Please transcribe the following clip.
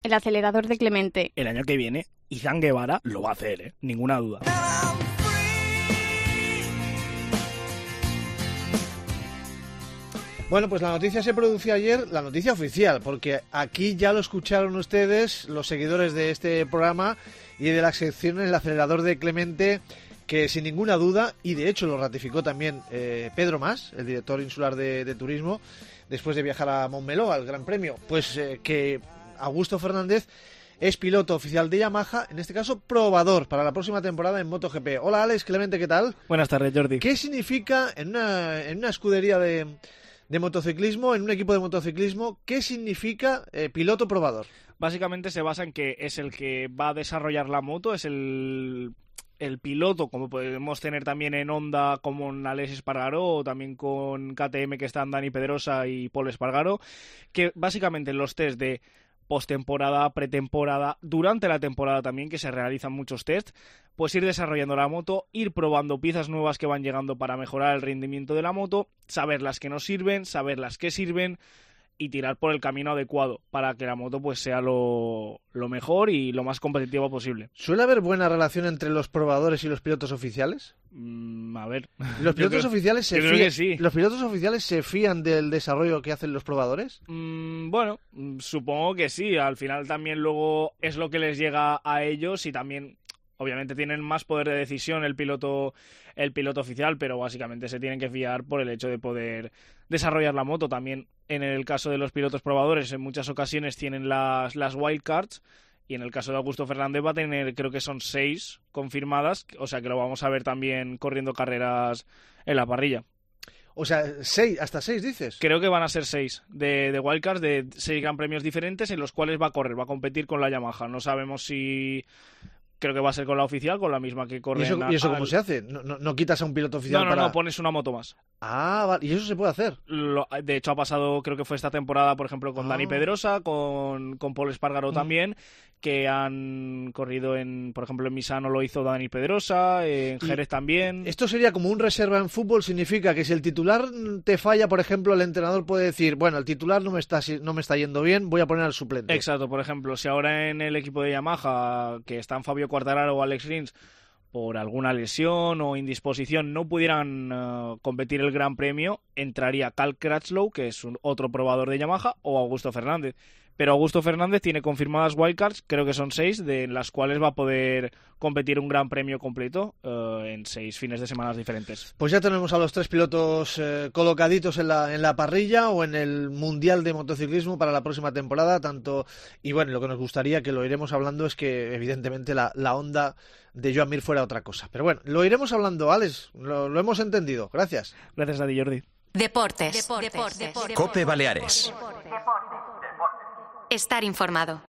El acelerador de Clemente. El año que viene, Izan Guevara lo va a hacer, ninguna duda. Bueno, pues la noticia se produjo ayer, la noticia oficial, porque aquí ya lo escucharon ustedes, los seguidores de este programa y de las secciones El acelerador de Clemente, que sin ninguna duda, y de hecho lo ratificó también Pedro Mas, el director insular de turismo, después de viajar a Montmeló, al Gran Premio, pues que Augusto Fernández es piloto oficial de Yamaha, en este caso probador para la próxima temporada en MotoGP. Hola Alex, Clemente, ¿qué tal? Buenas tardes, Jordi. ¿Qué significa en una escudería de motociclismo, en un equipo de motociclismo, qué significa piloto probador? Básicamente se basa en que es el que va a desarrollar la moto, es el piloto, como podemos tener también en Honda, como en Aleix Espargaró, o también con KTM, que están Dani Pedrosa y Pol Espargaró, que básicamente en los test de postemporada, pretemporada, durante la temporada también, que se realizan muchos test, pues ir desarrollando la moto, ir probando piezas nuevas que van llegando para mejorar el rendimiento de la moto, saber las que no sirven, saber las que sirven y tirar por el camino adecuado para que la moto pues sea lo mejor y lo más competitiva posible. ¿Suele haber buena relación entre los probadores y los pilotos oficiales? A ver, ¿Los pilotos oficiales creo que sí. ¿Los pilotos oficiales se fían del desarrollo que hacen los probadores? Bueno, supongo que sí. Al final también luego es lo que les llega a ellos y también obviamente tienen más poder de decisión el piloto oficial, pero básicamente se tienen que fiar por el hecho de poder desarrollar la moto. También en el caso de los pilotos probadores en muchas ocasiones tienen las wildcards, y en el caso de Augusto Fernández va a tener, creo que son 6 confirmadas, o sea que lo vamos a ver también corriendo carreras en la parrilla. O sea, 6, hasta 6 dices. Creo que van a ser 6 de wildcards, de 6 gran premios diferentes en los cuales va a competir con la Yamaha. No sabemos si... Creo que va a ser con la oficial, con la misma que corre. ¿Y eso cómo se hace? ¿No quitas a un piloto oficial No, pones una moto más. Ah, vale. ¿Y eso se puede hacer? De hecho, ha pasado, creo que fue esta temporada, por ejemplo, con Dani Pedrosa, con Pol Espargaró también, que han corrido por ejemplo, en Misano lo hizo Dani Pedrosa, en Jerez también. Esto sería como un reserva en fútbol, significa que si el titular te falla, por ejemplo, el entrenador puede decir, bueno, el titular no me está yendo bien, voy a poner al suplente. Exacto, por ejemplo, si ahora en el equipo de Yamaha, que están Fabio Quartararo o Alex Rins, por alguna lesión o indisposición no pudieran competir el Gran Premio, entraría Cal Crutchlow, que es otro probador de Yamaha, o Augusto Fernández. Pero Augusto Fernández tiene confirmadas wildcards, creo que son 6, de las cuales va a poder competir un Gran Premio completo en 6 fines de semana diferentes. Pues ya tenemos a los 3 pilotos colocaditos en la parrilla o en el Mundial de Motociclismo para la próxima temporada, y bueno, lo que nos gustaría, que lo iremos hablando, es que evidentemente la Honda de Joan Mir fuera otra cosa. Pero bueno, lo iremos hablando, Alex, lo hemos entendido. Gracias. Gracias a ti, Jordi. Deportes. COPE Baleares. Estar informado.